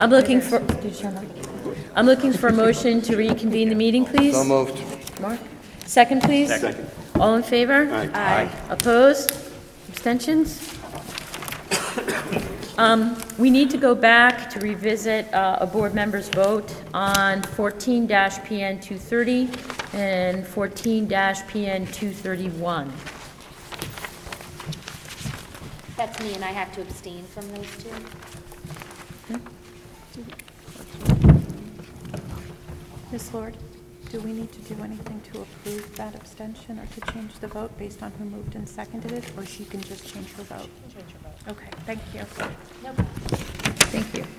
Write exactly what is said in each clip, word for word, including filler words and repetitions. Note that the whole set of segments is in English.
I'm looking for, I'm looking for a motion to reconvene the meeting, please. So moved. Mark? Second, please. Second. All in favor? Aye. Aye. Opposed? Abstentions? Um, we need to go back to revisit uh, a board member's vote on fourteen P N two thirty and fourteen P N two thirty-one. That's me, and I have to abstain from those two. Miz Lord, do we need to do anything to approve that abstention or to change the vote based on who moved and seconded it, or she can just change her vote? Change your vote. Okay, thank you. No problem. Thank you.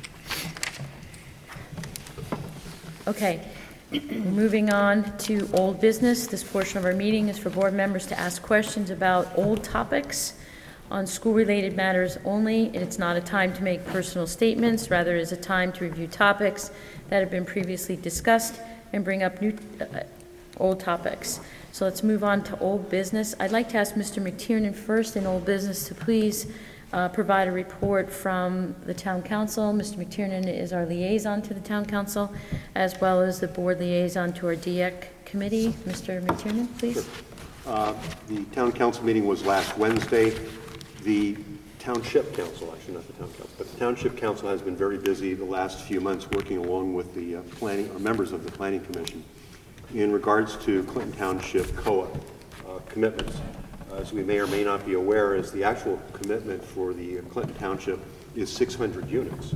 Okay, moving on to old business. This portion of our meeting is for board members to ask questions about old topics on school-related matters only. It's not a time to make personal statements, rather it is a time to review topics that have been previously discussed and bring up new uh, old topics. So let's move on to old business. I'd like to ask Mister McTiernan first in old business to please uh, provide a report from the town council. Mister McTiernan is our liaison to the town council, as well as the board liaison to our D E C committee. Mister McTiernan, please. Sure. Uh, the town council meeting was last Wednesday. The township council, actually not the town council, but the township council has been very busy the last few months working along with the uh, planning, or members of the planning commission in regards to Clinton Township C O A uh, commitments. As we may or may not be aware, is the actual commitment for the Clinton Township is six hundred units.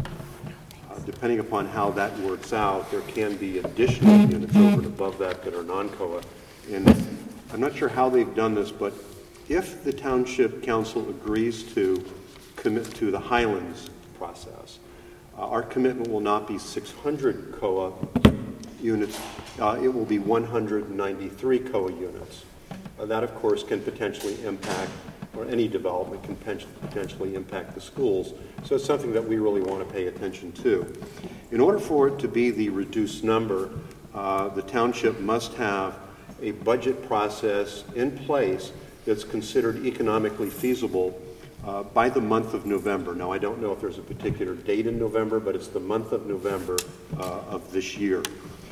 Uh, depending upon how that works out, there can be additional units over and above that that are non-C O A. And I'm not sure how they've done this, but if the Township Council agrees to commit to the Highlands process, uh, our commitment will not be six hundred C O A units, uh, it will be one hundred ninety-three C O A units. Uh, that, of course, can potentially impact, or any development can potentially impact the schools. So it's something that we really want to pay attention to. In order for it to be the reduced number, uh, the township must have a budget process in place that's considered economically feasible uh, by the month of November. Now, I don't know if there's a particular date in November, but it's the month of November uh, of this year.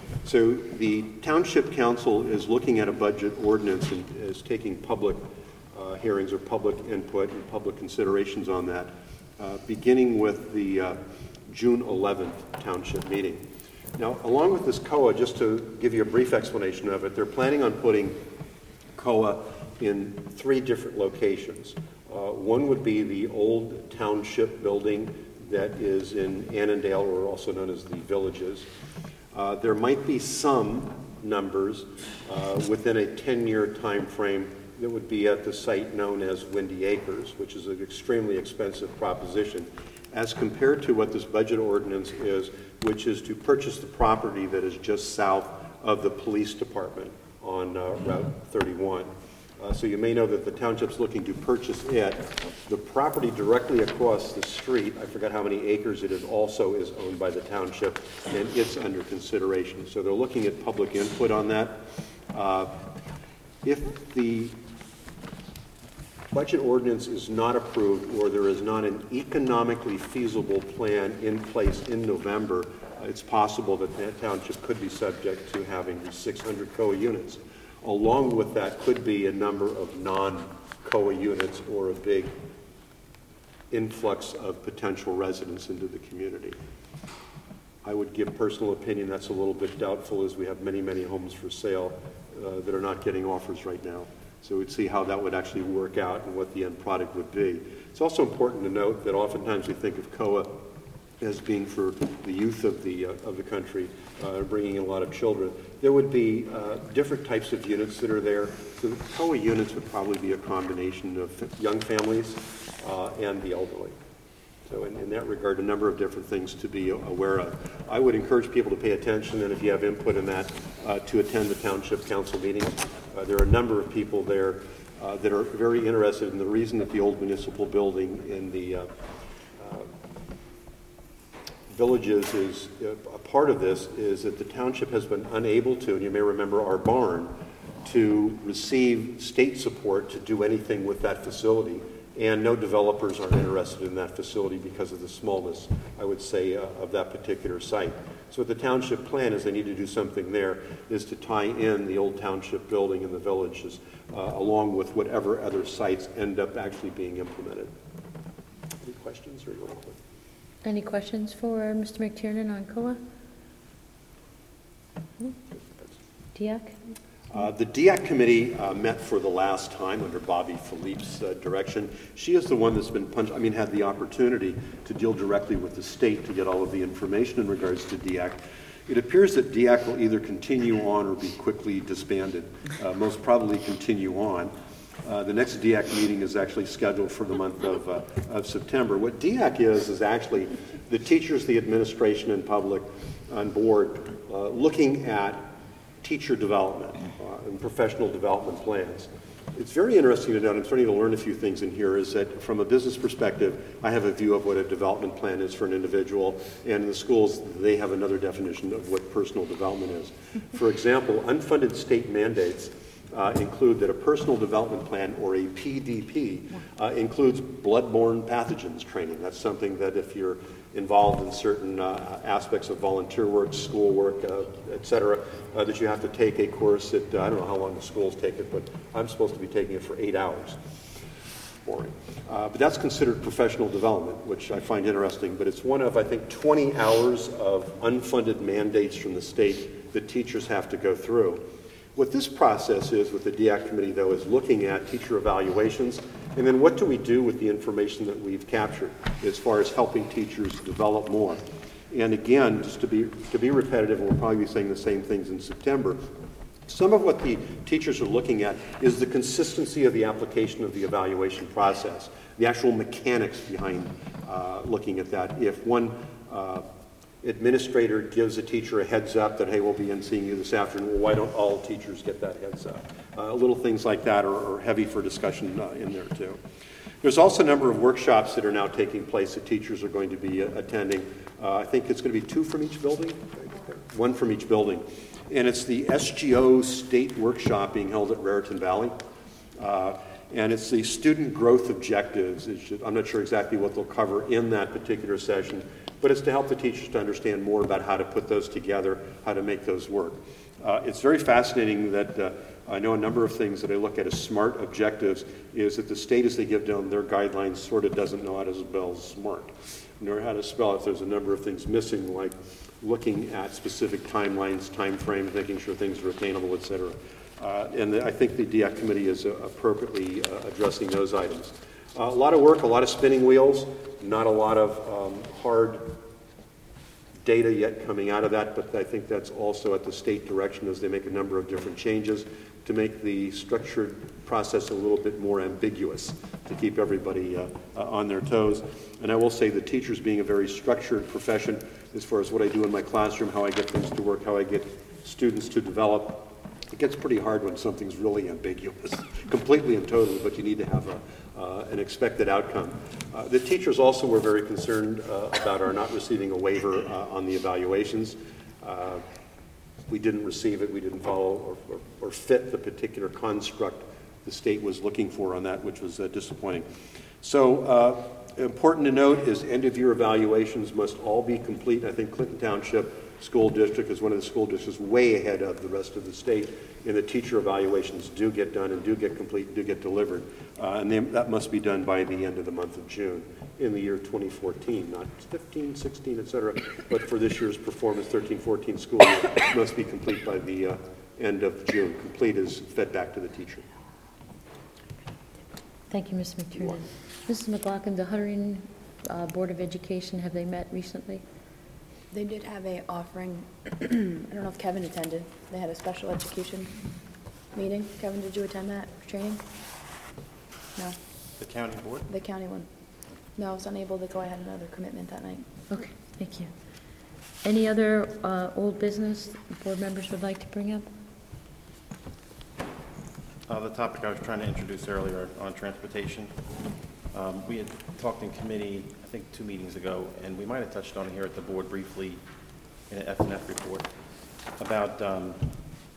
So the Township Council is looking at a budget ordinance and is taking public uh, hearings or public input and public considerations on that, uh, beginning with the uh, June eleventh Township meeting. Now, along with this C O A, just to give you a brief explanation of it, they're planning on putting C O A in three different locations. Uh, one would be the old township building that is in Annandale, or also known as the Villages. Uh, there might be some numbers uh, within a ten-year time frame that would be at the site known as Windy Acres, which is an extremely expensive proposition, as compared to what this budget ordinance is, which is to purchase the property that is just south of the police department on uh, Route thirty-one. Uh, so you may know that the township's looking to purchase it. The property directly across the street, I forgot how many acres it is, also is owned by the township, and it's under consideration. So they're looking at public input on that. Uh, if the budget ordinance is not approved, or there is not an economically feasible plan in place in November, uh, it's possible that that township could be subject to having the six hundred C O A units. Along with that could be a number of non-C O A units or a big influx of potential residents into the community. I would give personal opinion that's a little bit doubtful, as we have many, many homes for sale uh, that are not getting offers right now. So we'd see how that would actually work out and what the end product would be. It's also important to note that oftentimes we think of C O A as being for the youth of the uh, of the country, uh, bringing in a lot of children. There would be uh, different types of units that are there. So the C O A units would probably be a combination of young families uh, and the elderly. So in, in that regard, a number of different things to be aware of. I would encourage people to pay attention, and if you have input in that, uh, to attend the Township Council meetings. Uh, there are a number of people there uh, that are very interested in the reason that the old municipal building in the uh, uh, Villages is uh, a part of this is that the township has been unable to, and you may remember our barn, to receive state support to do anything with that facility. and no developers are interested in that facility because of the smallness, I would say, uh, of that particular site. So what the township plan is, they need to do something there, is to tie in the old township building in the villages, uh, along with whatever other sites end up actually being implemented. Any questions? Or you want to... Any questions for Mister McTiernan on C O A? D I A C? Uh, the D I A C committee uh, met for the last time under Bobby Philippe's uh, direction. She is the one that's been punched, I mean, had the opportunity to deal directly with the state to get all of the information in regards to D I A C. It appears that D I A C will either continue on or be quickly disbanded. Uh, most probably continue on. Uh, the next D I A C meeting is actually scheduled for the month of, uh, of September. What D I A C is, is actually the teachers, the administration, and public on board uh, looking at teacher development uh, and professional development plans. It's very interesting to note, I'm starting to learn a few things in here, is that from a business perspective, I have a view of what a development plan is for an individual, and in the schools, they have another definition of what personal development is. For example, unfunded state mandates uh, include that a personal development plan, or a P D P, uh, includes bloodborne pathogens training. That's something that if you're involved in certain uh, aspects of volunteer work, school work, uh, et cetera, uh, that you have to take a course that, uh, I don't know how long the schools take it, but I'm supposed to be taking it for eight hours. Boring. Uh, but that's considered professional development, which I find interesting, but it's one of, I think, twenty hours of unfunded mandates from the state that teachers have to go through. What this process is with the D I A C committee, though, is looking at teacher evaluations, and then what do we do with the information that we've captured as far as helping teachers develop more. And again, just to be, to be repetitive, and we'll probably be saying the same things in September, some of what the teachers are looking at is the consistency of the application of the evaluation process, the actual mechanics behind uh, looking at that. If one uh, administrator gives a teacher a heads up that, hey, we'll be in seeing you this afternoon, well, why don't all teachers get that heads up? Uh, little things like that are, are heavy for discussion uh, in there too. There's also a number of workshops that are now taking place that teachers are going to be uh, attending. Uh, I think it's going to be two from each building, one from each building. And it's the S G O state workshop being held at Raritan Valley. Uh, and it's the student growth objectives. It should, I'm not sure exactly what they'll cover in that particular session, but it's to help the teachers to understand more about how to put those together, how to make those work. Uh, it's very fascinating that uh, I know a number of things that I look at as SMART objectives is that the state, as they give down their guidelines, sort of doesn't know how to spell SMART, nor how to spell it. There's a number of things missing, like looking at specific timelines, time frames, making sure things are attainable, et cetera. Uh, and the, I think the D I A C committee is uh, appropriately uh, addressing those items. Uh, a lot of work, a lot of spinning wheels, not a lot of um, hard data yet coming out of that, but I think that's also at the state direction as they make a number of different changes to make the structured process a little bit more ambiguous to keep everybody uh, uh, on their toes. And I will say the teachers being a very structured profession as far as what I do in my classroom, how I get things to work, how I get students to develop, it gets pretty hard when something's really ambiguous, completely and totally, but you need to have a, uh, an expected outcome. Uh, the teachers also were very concerned uh, about our not receiving a waiver uh, on the evaluations. Uh, we didn't receive it, we didn't follow or, or, or fit the particular construct the state was looking for on that, which was uh, disappointing. So uh, important to note is end-of-year evaluations must all be complete. I think Clinton Township School District is one of the school districts way ahead of the rest of the state, and the teacher evaluations do get done and do get complete, do get delivered. Uh, and they, that must be done by the end of the month of June in the year twenty fourteen, not fifteen, sixteen, et cetera, but for this year's performance, thirteen fourteen school year, must be complete by the uh, end of June. Complete is fed back to the teacher. Thank you, Mister McTiernan. Missus McLaughlin, the Huttering uh, Board of Education, have they met recently? They did have a offering, I don't know if Kevin attended, they had a special education meeting. Kevin, did you attend that training? No, The county board? the county one. No, I was unable to go, I had another commitment that night. Okay, thank you. Any other uh, old business board members would like to bring up? Uh, the topic I was trying to introduce earlier on transportation. Um, we had talked in committee, I think two meetings ago, and we might have touched on it here at the board briefly in an F and F report about um,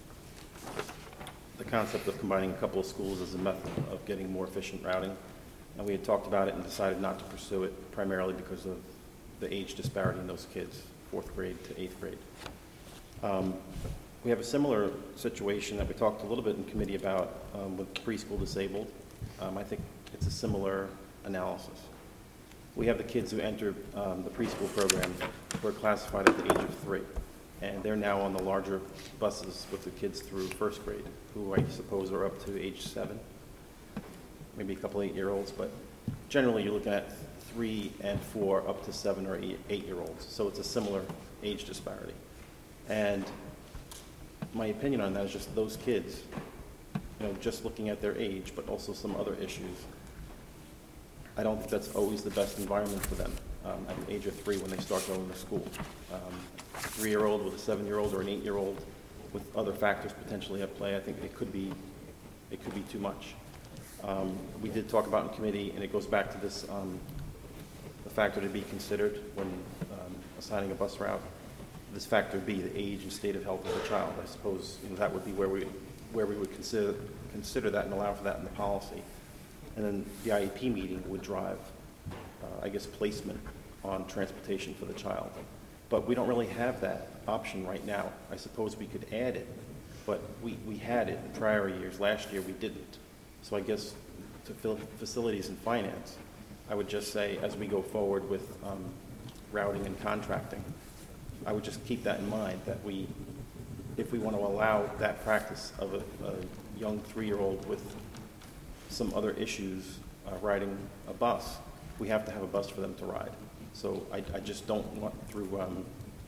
the concept of combining a couple of schools as a method of getting more efficient routing. And we had talked about it and decided not to pursue it primarily because of the age disparity in those kids, fourth grade to eighth grade. Um, we have a similar situation that we talked a little bit in committee about um, with preschool disabled. Um, I think it's a similar analysis. We have the kids who enter um, the preschool program who are classified at the age of three, and they're now on the larger buses with the kids through first grade, who I suppose are up to age seven, maybe a couple eight-year-olds, but generally you're looking at three and four up to seven or eight, eight-year-olds. So it's a similar age disparity. And my opinion on that is just those kids, you know, just looking at their age, but also some other issues. I don't think that's always the best environment for them um, at the age of three when they start going to school. Um, a three-year-old with a seven-year-old or an eight-year-old with other factors potentially at play, I think it could be, it could be too much. Um, we did talk about in committee, and it goes back to this, um, the factor to be considered when um, assigning a bus route. This factor B, the age and state of health of the child. I suppose you know, that would be where we, where we would consider, consider that and allow for that in the policy. And then the I E P meeting would drive, uh, I guess, placement on transportation for the child. But we don't really have that option right now. I suppose we could add it, but we, we had it in prior years. Last year we didn't. So I guess to fill facilities and finance, I would just say as we go forward with um, routing and contracting, I would just keep that in mind that we, if we want to allow that practice of a, a young three-year-old with some other issues uh, riding a bus, we have to have a bus for them to ride. So I, I just don't want through um,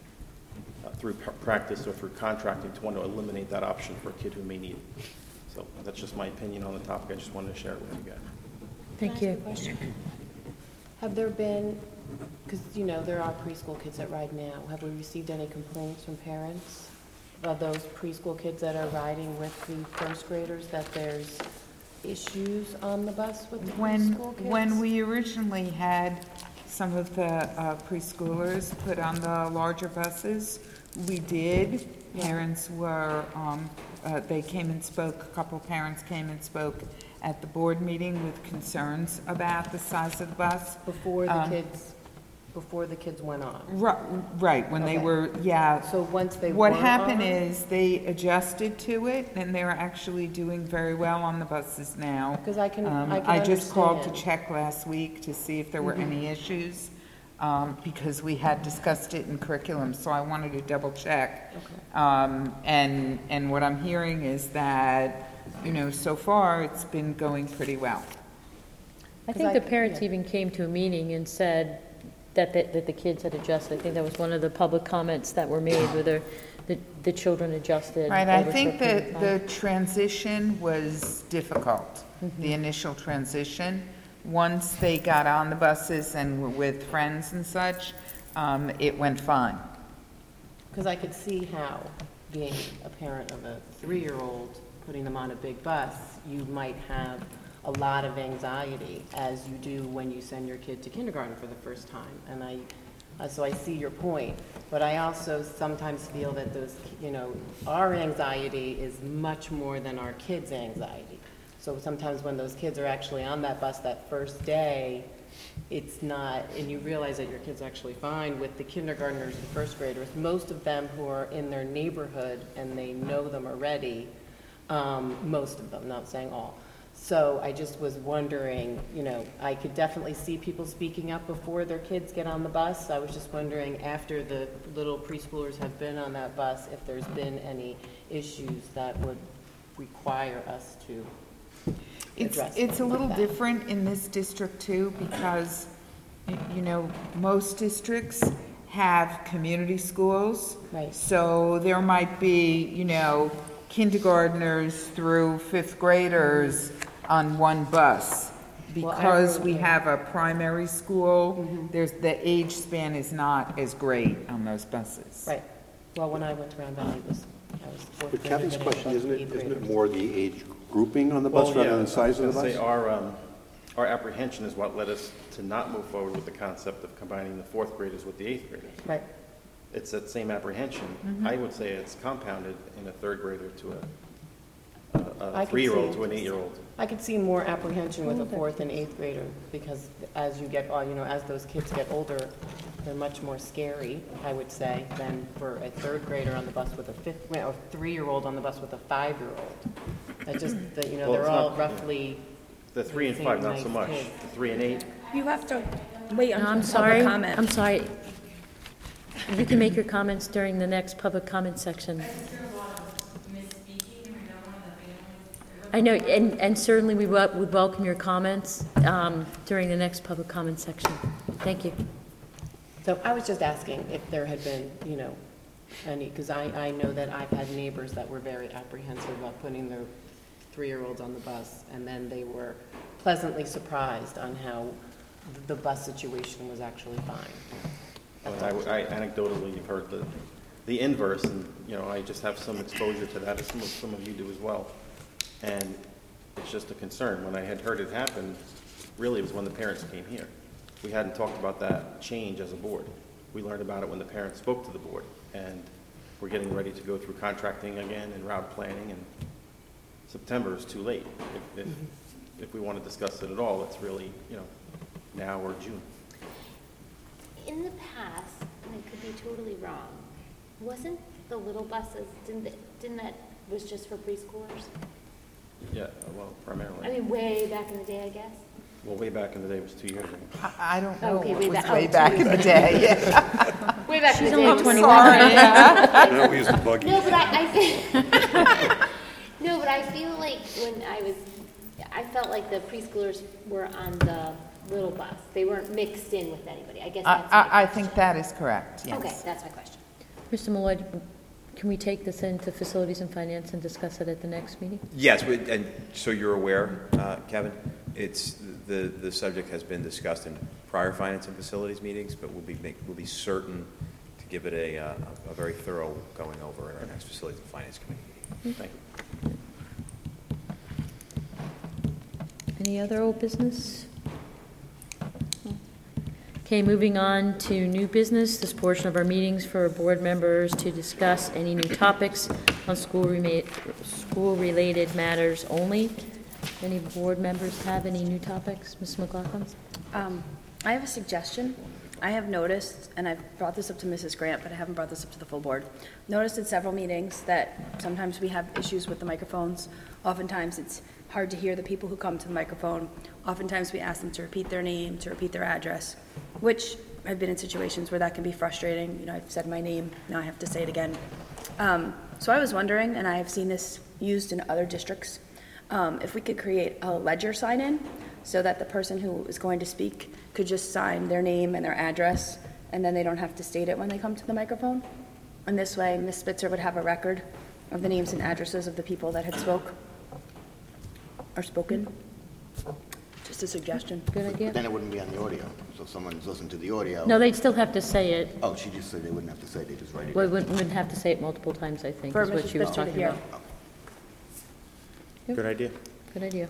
uh, through pr practice or through contracting to want to eliminate that option for a kid who may need it. So that's just my opinion on the topic. I just wanted to share it with you guys. Thank Can I ask you. a question? Have there been, because, you know, there are preschool kids that ride now, have we received any complaints from parents about those preschool kids that are riding with the first graders, that there's issues on the bus with the When, preschool kids? when we originally had some of the uh, preschoolers put on the larger buses, we did. Parents were, um, uh, they came and spoke, a couple parents came and spoke at the board meeting with concerns about the size of the bus. Before the Um, kids, before the kids went on? Ri- Right, when they Okay. were, yeah. So once they What were happened on- is they adjusted to it, and they're actually doing very well on the buses now. 'Cause I can- Um, I can just called to understand. check last week to see if there were any issues, um, because we had discussed it in curriculum, so I wanted to double check. Um, and, and what I'm hearing is that, you know, so far, it's been going pretty well. I 'Cause think I- the parents yeah. even came to a meeting and said that, the- that the kids had adjusted. I think that was one of the public comments that were made, whether the, the children adjusted. Right, I over a think short period that of the time. transition was difficult, the initial transition. Once they got on the buses and were with friends and such, um, it went fine. Because I could see how, being a parent of a three-year-old, putting them on a big bus, you might have a lot of anxiety, as you do when you send your kid to kindergarten for the first time. And I, uh, so I see your point, but I also sometimes feel that those, you know, our anxiety is much more than our kids' anxiety. So sometimes when those kids are actually on that bus that first day, it's not, and you realize that your kid's actually fine. With the kindergartners and first graders, most of them who are in their neighborhood and they know them already, um, most of them, not saying all. So I just was wondering, you know, I could definitely see people speaking up before their kids get on the bus. I was just wondering, after the little preschoolers have been on that bus, if there's been any issues that would require us to It's, address it's a something like little that. different in this district too, because, y- you know, most districts have community schools. Right. So there might be, you know, kindergartners through fifth graders on one bus. Well, I Because really- we have a primary school, there's, the age span is not as great on those buses. Right. Well, when I went to Round Valley, it was, I was fourth But grader Kevin's getting question, above isn't it, eighth isn't it graders. more the age grouping on the bus Well, rather yeah, than the size of the I was bus? gonna say, our, um, our apprehension is what led us to not move forward with the concept of combining the fourth graders with the eighth graders. Right. It's that same apprehension. I would say it's compounded in a third grader to a, a- I a could three-year-old see- to an eight-year-old. I could see more apprehension with a fourth and eighth grader, because as you get, uh, you know, as those kids get older, they're much more scary, I would say, than for a third grader on the bus with a fifth, or three-year-old on the bus with a five-year-old. I just, that, you know, Well, they're it's all not- roughly, The three and Same five, not nice so much. kids. The three and eight, You have to wait No, I'm until sorry, public comment. I'm sorry. You can make your comments during the next public comment section. I know, and, and certainly we wel- would welcome your comments um, during the next public comment section. Thank you. so I was just asking if there had been, you know, any, because I, I know that I've had neighbors that were very apprehensive about putting their three-year-olds on the bus, and then they were pleasantly surprised on how the bus situation was actually fine. but I, I anecdotally, you've heard the, the inverse, and, you know, I just have some exposure to that, as some of, some of you do as well. And it's just a concern. When I had heard it happen, really it was when the parents came here. We hadn't talked about that change as a board. We learned about it when the parents spoke to the board, and we're getting ready to go through contracting again and route planning, and September is too late. If, if, if we want to discuss it at all, it's really, you know, now or June. In the past, and I could be totally wrong, wasn't the little buses, didn't, th- didn't that, was just for preschoolers? Yeah, well, primarily. I mean, way back in the day, I guess? Well, way back in the day, it was two years ago. I I don't know Okay, what way was back- way oh, back two in the day, yeah. Way back in the She's day. only it was- twenty-one. Now we use the buggy. No, but I, I think, no, but I feel like when I was, I felt like the preschoolers were on the little bus. They weren't mixed in with anybody. I guess I, that's my I, I question. think that is correct, yes. Okay, that's my question. Mister Malloy, can we take this into Facilities and Finance and discuss it at the next meeting? Yes, we- and so you're aware, uh, Kevin, it's, the, the subject has been discussed in prior finance and facilities meetings, but we'll be, make- we'll be certain to give it a, uh, a very thorough going over at our next Facilities and Finance Committee meeting. Thank you. Any other old business? Okay, moving on to new business. This portion of our meetings for board members to discuss any new topics on school rema- school-related matters only. Any board members have any new topics? Miz McLaughlin? Um, I have a suggestion. I have noticed, and I've brought this up to Missus Grant, but I haven't brought this up to the full board. Noticed in several meetings that sometimes we have issues with the microphones. Oftentimes, it's hard to hear the people who come to the microphone. Oftentimes, we ask them to repeat their name, to repeat their address, which I've been in situations where that can be frustrating. You know, I've said my name, now I have to say it again. Um, so I was wondering, and I have seen this used in other districts, um, if we could create a ledger sign-in so that the person who is going to speak could just sign their name and their address, and then they don't have to state it when they come to the microphone. And this way, Miz Spitzer would have a record of the names and addresses of the people that had spoke or spoken. Just a suggestion. Good idea? Then it wouldn't be on the audio, so if someone's listening to the audio. No, they'd still have to say it. Oh, she just said they wouldn't have to say, they just write it. Well, down. wouldn't wouldn't have to say it multiple times, I think, For is what Missus she was Spitzer to talking hear. about. Good idea. Good idea.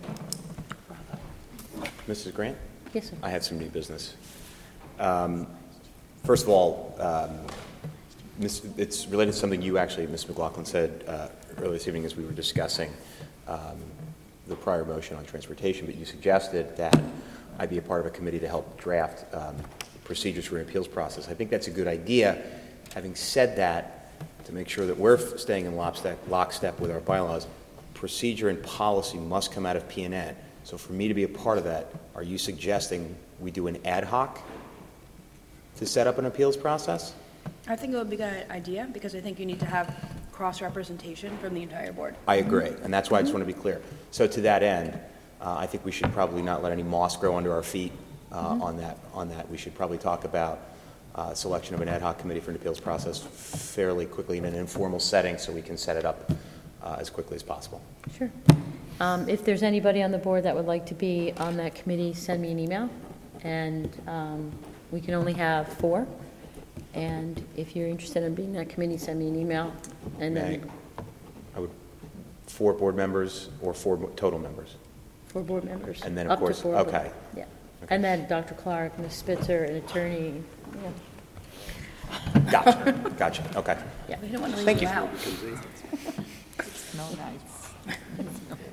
Missus Grant? Yes, sir. I have some new business. Um, First of all, um, Miss- it's related to something you actually, Miz McLaughlin, said uh, earlier this evening as we were discussing um, the prior motion on transportation, but you suggested that I be a part of a committee to help draft um, procedures for an appeals process. I think that's a good idea. Having said that, to make sure that we're staying in lockstep, lockstep with our bylaws, procedure and policy must come out of P and N. So for me to be a part of that, are you suggesting we do an ad hoc to set up an appeals process? I think it would be a good idea, because I think you need to have cross-representation from the entire board. I agree, and that's why I just want to be clear. So to that end, uh, I think we should probably not let any moss grow under our feet uh, on that. On that, we should probably talk about uh, selection of an ad hoc committee for an appeals process fairly quickly in an informal setting, so we can set it up uh, as quickly as possible. Sure. Um, If there's anybody on the board that would like to be on that committee, send me an email, and um, we can only have four. And if you're interested in being on that committee, send me an email, and May I- then I would, four board members or four mo- total members? four board members. And then, of up to course- four board- okay. Yeah. Okay. And then Doctor Clark, Miz Spitzer, an attorney, yeah. Gotcha, gotcha, okay. Yeah. We don't want to Thank leave you. you out. No, nice.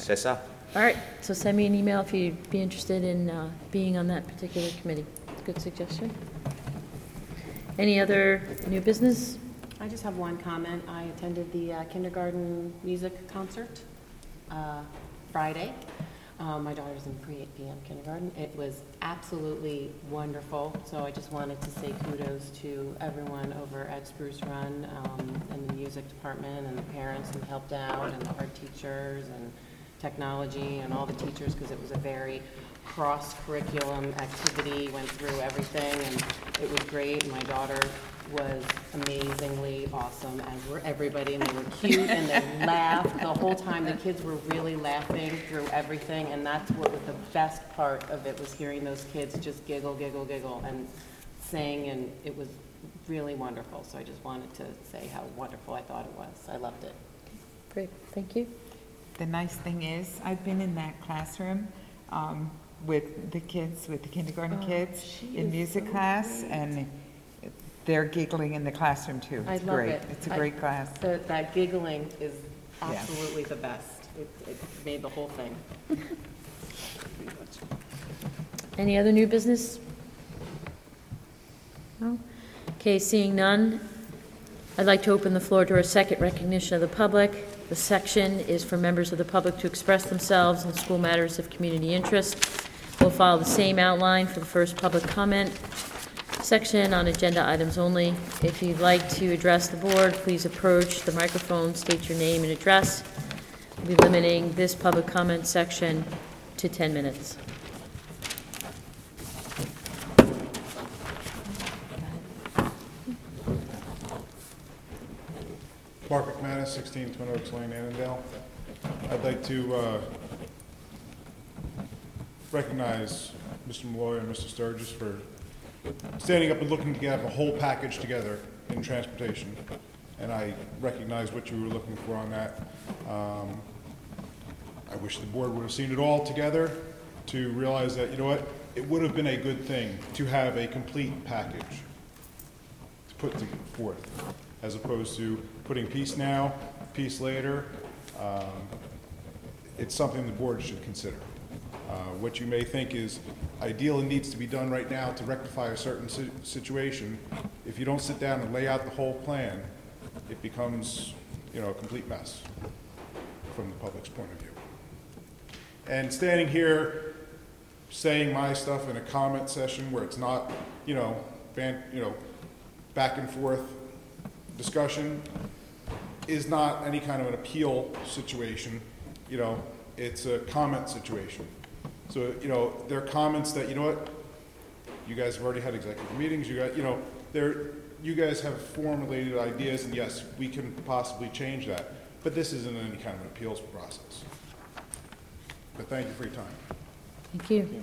C'est ça. All right, so send me an email if you'd be interested in uh, being on that particular committee. Good suggestion. Any other new business? I just have one comment. I attended the uh, kindergarten music concert uh, Friday. Um, My daughter's in pre-eight p.m. kindergarten. It was absolutely wonderful, so I just wanted to say kudos to everyone over at Spruce Run um, and the music department and the parents who helped out and the art teachers and technology and all the teachers, because it was a very cross-curriculum activity, went through everything, and it was great. My daughter was amazingly awesome, as were everybody, and they were cute, and they laughed the whole time. The kids were really laughing through everything, and that's what was the best part of it, was hearing those kids just giggle, giggle, giggle, and sing, and it was really wonderful. So I just wanted to say how wonderful I thought it was. I loved it. Great, thank you. The nice thing is, I've been in that classroom um, with the kids, with the kindergarten Oh, kids she in is music so class, great. and they're giggling in the classroom too. I It's love great. it. It's a I- great class. the- That giggling is Yeah. absolutely the best. It, it made the whole thing. Any other new business? No? Okay, seeing none, I'd like to open the floor to our second recognition of the public. The section is for members of the public to express themselves in school matters of community interest. We'll follow the same outline for the first public comment section on agenda items only. If you'd like to address the board, please approach the microphone, state your name and address. We'll be limiting this public comment section to ten minutes. Mark McManus, sixteen Twin Oaks Lane, Annandale. I'd like to uh, recognize Mister Malloy and Mister Sturgis for standing up and looking to get a whole package together in transportation. And I recognize what you were looking for on that. Um, I wish the board would have seen it all together to realize that, you know what, it would have been a good thing to have a complete package to put to- forth, as opposed to putting piece now, piece later. Um, It's something the board should consider. Uh, What you may think is ideal and needs to be done right now to rectify a certain si- situation, if you don't sit down and lay out the whole plan, it becomes, you know, a complete mess from the public's point of view. And standing here, saying my stuff in a comment session where it's not, you know, ban, you know, back and forth discussion is not any kind of an appeal situation, you know, it's a comment situation. So, you know, there are comments that, you know what, you guys have already had executive meetings, you got, you know, there, you guys have formulated ideas, and yes, we can possibly change that, but this isn't any kind of an appeals process. But thank you for your time. Thank you.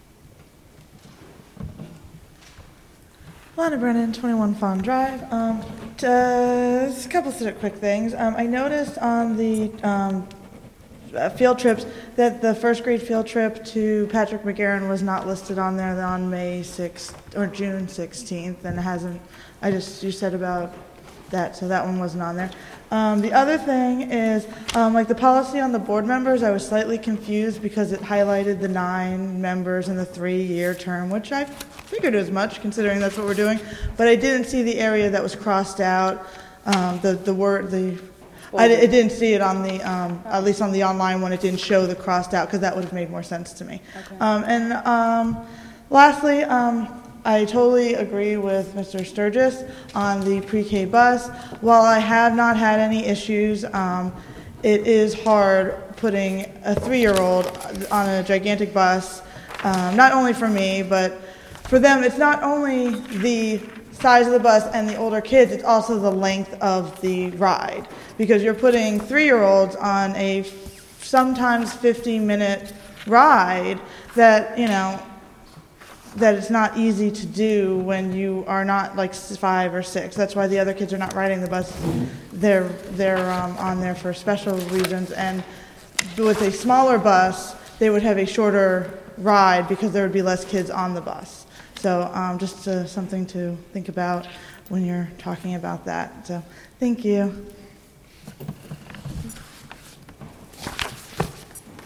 Lana Brennan, twenty-one Fawn Drive. Um, just a couple of quick things. Um, I noticed on the um, uh, field trips that the first grade field trip to Patrick McGarren was not listed on there on May sixth or June sixteenth, and it hasn't. I just you said about that, so that one wasn't on there. Um, the other thing is, um, like the policy on the board members, I was slightly confused because it highlighted the nine members in the three-year term, which I figured as much, considering that's what we're doing. But I didn't see the area that was crossed out, um, the the word the. I, I didn't see it on the, um, at least on the online one. It didn't show the crossed out because that would have made more sense to me. Okay. Um, and um, lastly, um, I totally agree with Mister Sturgis on the pre-K bus. While I have not had any issues, um, it is hard putting a three-year-old on a gigantic bus, um, not only for me, but for them. It's not only the size of the bus and the older kids, it's also the length of the ride, because you're putting three-year-olds on a sometimes fifty-minute ride that, you know, that it's not easy to do when you are not like five or six. That's why the other kids are not riding the bus. They're they're um, on there for special reasons. And with a smaller bus, they would have a shorter ride because there would be less kids on the bus. So um, just uh, something to think about when you're talking about that. So thank you.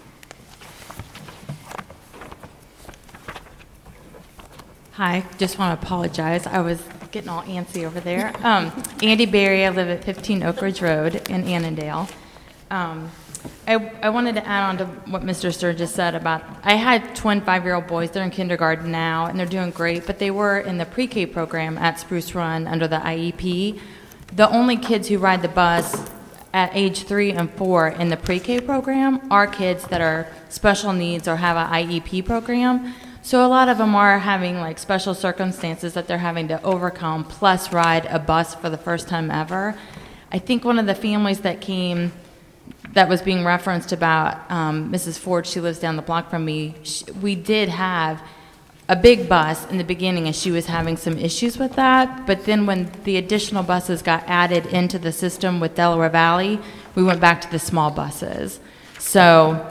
Hi, just want to apologize. I was getting all antsy over there. Um, Andy Berry, I live at fifteen Oak Ridge Road in Annandale. Um, I, I wanted to add on to what Mister Sturgis said about, I had twin five-year-old boys. They're in kindergarten now, and they're doing great, but they were in the pre-K program at Spruce Run under the I E P. The only kids who ride the bus at age three and four in the pre-K program are kids that are special needs or have an I E P program. So a lot of them are having like special circumstances that they're having to overcome, plus ride a bus for the first time ever. I think one of the families that came, that was being referenced about um, Missus Ford, she lives down the block from me, she, we did have a big bus in the beginning and she was having some issues with that, but then when the additional buses got added into the system with Delaware Valley, we went back to the small buses. So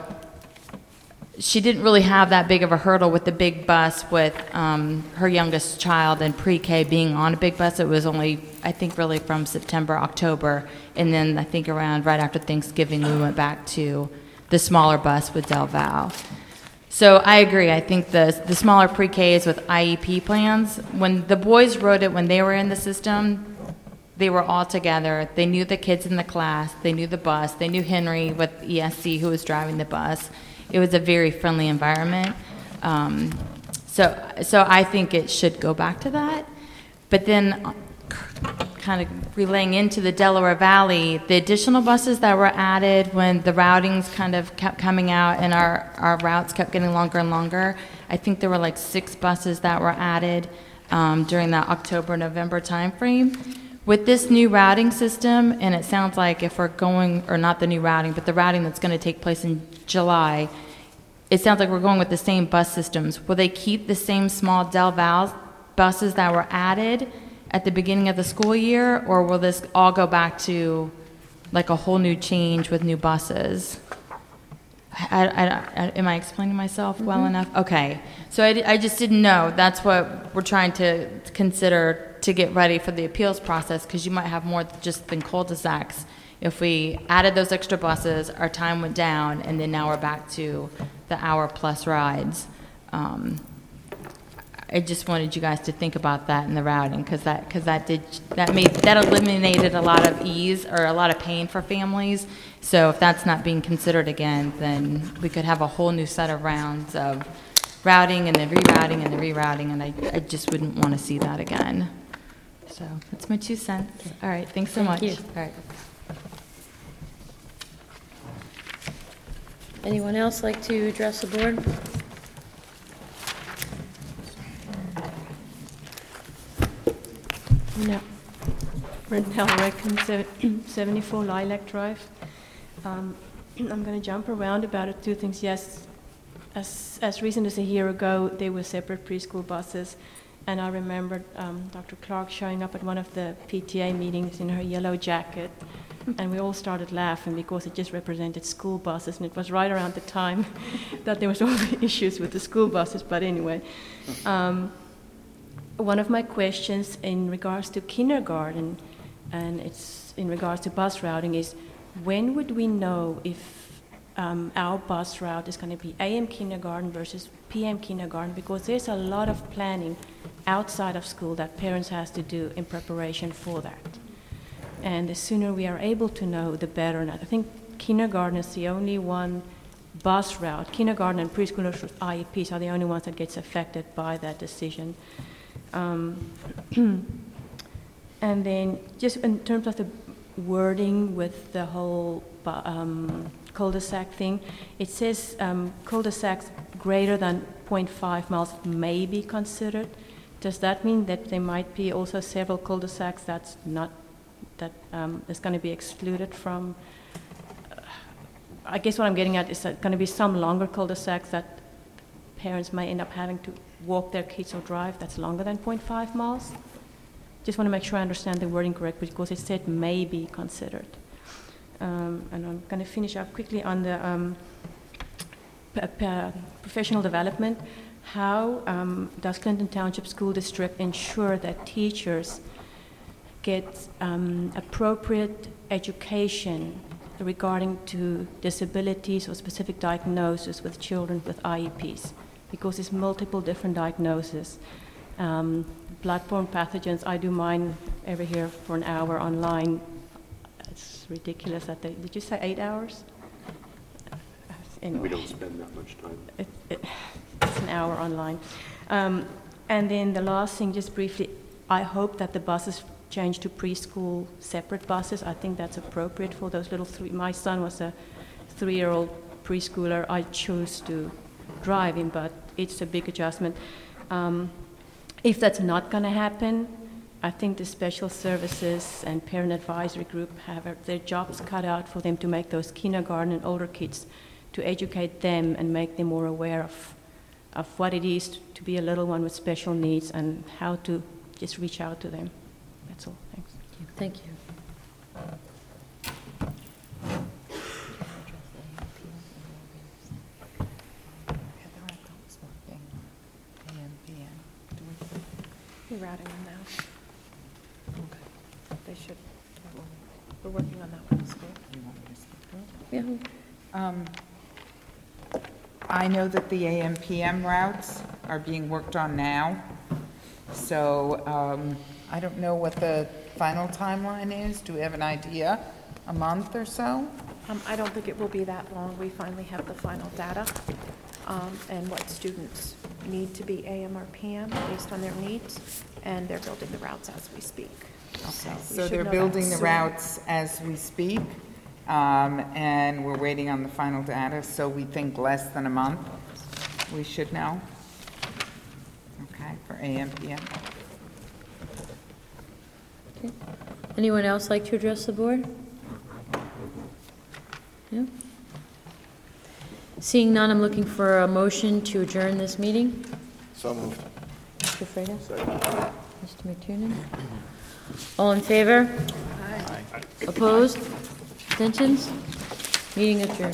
she didn't really have that big of a hurdle with the big bus with um, her youngest child in pre-K being on a big bus. It was only, I think, really from September, October, and then I think around right after Thanksgiving we went back to the smaller bus with Del Val. So I agree. I think the the smaller pre-Ks with I E P plans, when the boys rode it when they were in the system, they were all together. They knew the kids in the class. They knew the bus. They knew Henry with E S C who was driving the bus. It was a very friendly environment. Um, so, so I think it should go back to that. But then kind of relaying into the Delaware Valley, the additional buses that were added when the routings kind of kept coming out and our, our routes kept getting longer and longer, I think there were like six buses that were added um, during that October, November timeframe. With this new routing system, and it sounds like if we're going, or not the new routing, but the routing that's going to take place in July, it sounds like we're going with the same bus systems. Will they keep the same small Del Val buses that were added at the beginning of the school year, or will this all go back to like a whole new change with new buses? I, I, I, am I explaining myself well Mm-hmm. enough? Okay. So I, I just didn't know. That's what we're trying to consider to get ready for the appeals process, because you might have more just than cul-de-sacs. If we added those extra buses, our time went down, and then now we're back to the hour-plus rides. Um, I just wanted you guys to think about that in the routing, because that, because that did, that made, that eliminated a lot of ease or a lot of pain for families. So if that's not being considered again, then we could have a whole new set of rounds of routing and then rerouting and then rerouting, and I, I just wouldn't want to see that again. So that's my two cents. All right, thanks so Thank much. you. All right. Anyone else like to address the board? No. Brendel Reckham, seventy-four Lilac Drive. Um, I'm going to jump around about it. Two things. Yes, as as recent as a year ago, they were separate preschool buses, and I remember um, Doctor Clark showing up at one of the P T A meetings in her yellow jacket, and we all started laughing because it just represented school buses, and it was right around the time that there was all the issues with the school buses. But anyway. Um, One of my questions in regards to kindergarten, and it's in regards to bus routing, is when would we know if um, our bus route is going to be A M kindergarten versus P M kindergarten? Because there's a lot of planning outside of school that parents has to do in preparation for that. And the sooner we are able to know, the better. And I think kindergarten is the only one bus route. Kindergarten and preschoolers with I E Ps are the only ones that gets affected by that decision. Um, and then just in terms of the wording with the whole um, cul-de-sac thing, it says um, cul-de-sacs greater than zero point five miles may be considered. Does that mean that there might be also several cul-de-sacs that's not, that um, is going to be excluded from? Uh, I guess what I'm getting at is that going to be some longer cul-de-sacs that parents may end up having to walk their kids or drive that's longer than zero point five miles. Just want to make sure I understand the wording correct, because it said may be considered. Um, and I'm going to finish up quickly on the um, p- p- professional development. How um, does Clinton Township School District ensure that teachers get um, appropriate education regarding to disabilities or specific diagnoses with children with I E Ps? Because there's multiple different diagnoses. Um, Bloodborne pathogens, I do mine every year for an hour online. It's ridiculous that they, did you say eight hours? Anyway. We don't spend that much time. It, it, it's an hour online. Um, and then the last thing, just briefly, I hope that the buses change to preschool separate buses. I think that's appropriate for those little three. My son was a three-year-old preschooler. I chose to drive him, but it's a big adjustment. Um, if that's not going to happen, I think the special services and parent advisory group have their jobs cut out for them to make those kindergarten and older kids, to educate them and make them more aware of, of what it is to be a little one with special needs and how to just reach out to them. That's all. Thanks. Thank you. We're routing them now. Okay. They should, we're working on that one in school. Yeah. Um, I know that the A M P M routes are being worked on now, so um, I don't know what the final timeline is. Do we have an idea? A month or so? Um, I don't think it will be that long. We finally have the final data, um, and what students need to be A M or P M based on their needs, and they're building the routes as we speak. Okay, we so should they're know that building the soon. routes as we speak, um, and we're waiting on the final data, so we think less than a month, we should know. Okay, for A M, P M. Okay. Anyone else like to address the board? No? Seeing none, I'm looking for a motion to adjourn this meeting. So moved. Mister Freda? Mister McTiernan? All in favor? Opposed? Abstentions? Meeting adjourned.